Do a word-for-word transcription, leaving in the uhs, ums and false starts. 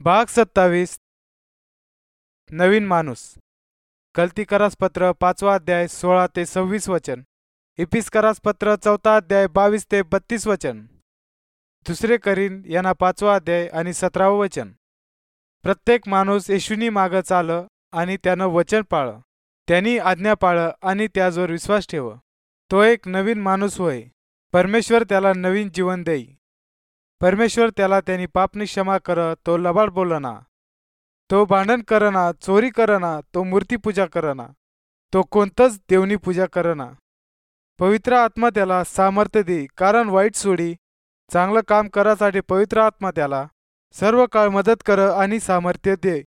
भाग सत्तावीस. नवीन माणूस. गलतीकरास पत्र पाचवा अध्याय सोळा ते सव्वीस वचन. इपिस्करास पत्र चौथा अध्याय बावीस ते बत्तीस वचन. दुसरे करीन यांना पाचवा अध्याय आणि सतरावं वचन. प्रत्येक माणूस येशूनी मागं चाल आणि त्यानं वचन पाळ, त्यांनी आज्ञा पाळ आणि त्याजवर विश्वास ठेव. तो एक नवीन माणूस होय. परमेश्वर त्याला नवीन जीवन देई. परमेश्वर त्याला त्यांनी पापनी क्षमा कर. तो लबाड बोलना, तो भांडण करना, चोरी करना, तो मूर्तीपूजा करना, तो कोणतंच देवनी पूजा करना. पवित्र आत्मा त्याला सामर्थ्य दे, कारण वाईट सोडी चांगलं काम करासाठी पवित्र आत्मा त्याला सर्व काळ मदत कर आणि सामर्थ्य दे.